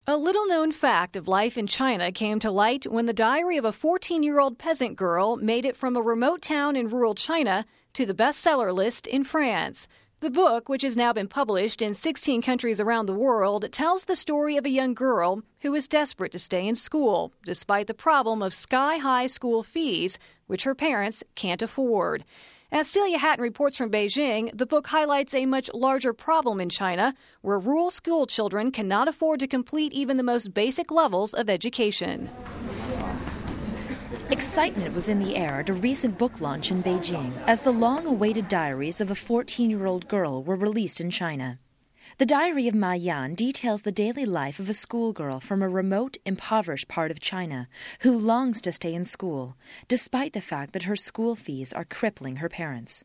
A little-known fact of life in China came to light when the diary of a 14-year-old peasant girl made it from a remote town in rural China to the bestseller list in France. The book, which has now been published in 16 countries around the world, tells the story of a young girl who is desperate to stay in school, despite the problem of sky-high school fees, which her parents can't afford. As Celia Hatton reports from Beijing, the book highlights a much larger problem in China, where rural school children cannot afford to complete even the most basic levels of education. Excitement was in the air at a recent book launch in Beijing as the long-awaited diaries of a 14-year-old girl were released in China. The Diary of Ma Yan details the daily life of a schoolgirl from a remote, impoverished part of China who longs to stay in school, despite the fact that her school fees are crippling her parents.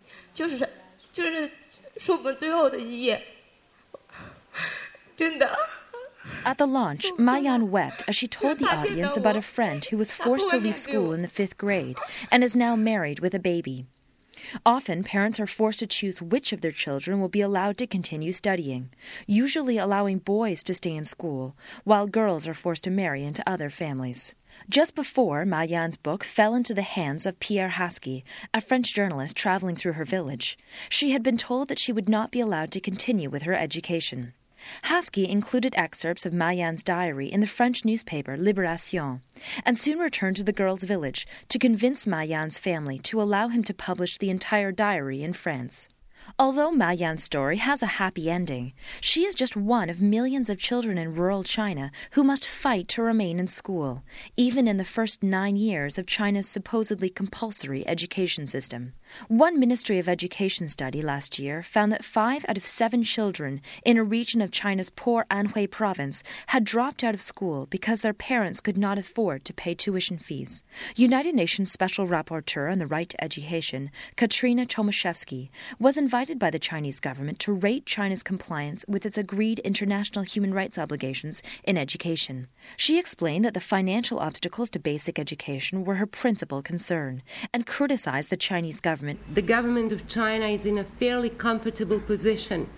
At the launch, Ma Yan wept as she told the audience about a friend who was forced to leave school in the 5th grade and is now married with a baby. Often, parents are forced to choose which of their children will be allowed to continue studying, usually allowing boys to stay in school, while girls are forced to marry into other families. Just before Ma Yan's book fell into the hands of Pierre Hasky, a French journalist traveling through her village, she had been told that she would not be allowed to continue with her education. Hasky included excerpts of Ma Yan's diary in the French newspaper Libération, and soon returned to the girl's village to convince Ma Yan's family to allow him to publish the entire diary in France. Although Ma Yan's story has a happy ending, she is just one of millions of children in rural China who must fight to remain in school, even in the first 9 years of China's supposedly compulsory education system. One Ministry of Education study last year found that 5 out of 7 children in a region of China's poor Anhui province had dropped out of school because their parents could not afford to pay tuition fees. United Nations Special Rapporteur on the Right to Education, Katrina Tomaszewski, was invited by the Chinese government to rate China's compliance with its agreed international human rights obligations in education. She explained that the financial obstacles to basic education were her principal concern and criticized the Chinese government. The government of China is in a fairly comfortable position,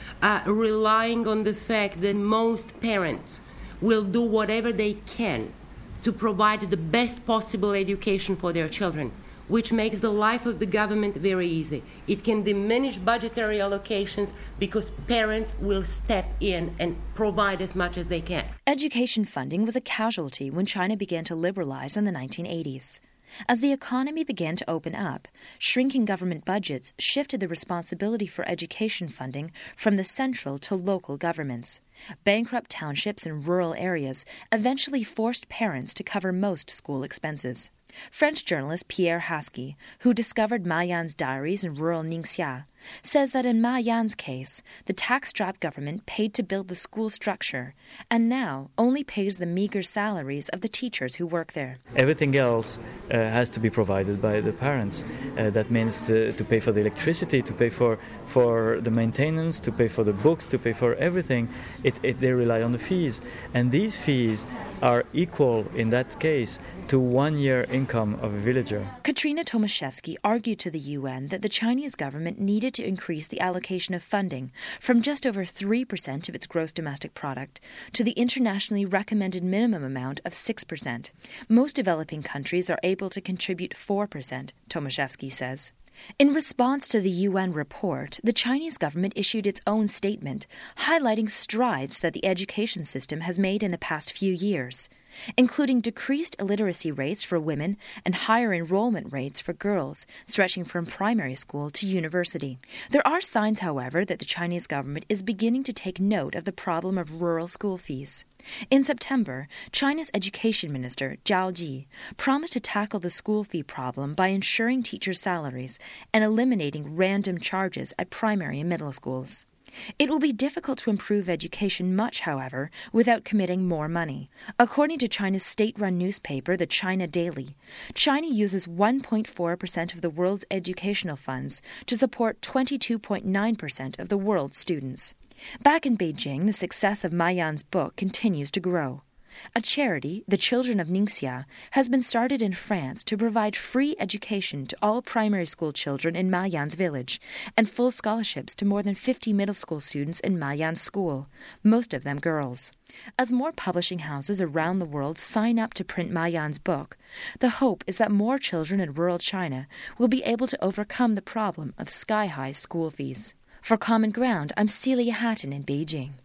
relying on the fact that most parents will do whatever they can to provide the best possible education for their children, which makes the life of the government very easy. It can diminish budgetary allocations because parents will step in and provide as much as they can. Education funding was a casualty when China began to liberalize in the 1980s. As the economy began to open up, shrinking government budgets shifted the responsibility for education funding from the central to local governments. Bankrupt townships in rural areas eventually forced parents to cover most school expenses. French journalist Pierre Hasky, who discovered Ma Yan's diaries in rural Ningxia, says that in Ma Yan's case, the tax-strapped government paid to build the school structure and now only pays the meager salaries of the teachers who work there. Everything else has to be provided by the parents. That means to pay for the electricity, to pay for the maintenance, to pay for the books, to pay for everything. They rely on the fees. And these fees are equal, in that case, to 1 year income of a villager. Katrina Tomaszewski argued to the UN that the Chinese government needed to increase the allocation of funding from just over 3% of its gross domestic product to the internationally recommended minimum amount of 6%. Most developing countries are able to contribute 4%, Tomaszewski says. In response to the UN report, the Chinese government issued its own statement, highlighting strides that the education system has made in the past few years, including decreased illiteracy rates for women and higher enrollment rates for girls, stretching from primary school to university. There are signs, however, that the Chinese government is beginning to take note of the problem of rural school fees. In September, China's education minister, Zhao Ji, promised to tackle the school fee problem by ensuring teachers' salaries and eliminating random charges at primary and middle schools. It will be difficult to improve education much, however, without committing more money. According to China's state-run newspaper, the China Daily, China uses 1.4% of the world's educational funds to support 22.9% of the world's students. Back in Beijing, the success of Ma Yan's book continues to grow. A charity, the Children of Ningxia, has been started in France to provide free education to all primary school children in Mayan's village and full scholarships to more than 50 middle school students in Mayan's school, most of them girls. As more publishing houses around the world sign up to print Mayan's book, the hope is that more children in rural China will be able to overcome the problem of sky-high school fees. For Common Ground, I'm Celia Hatton in Beijing.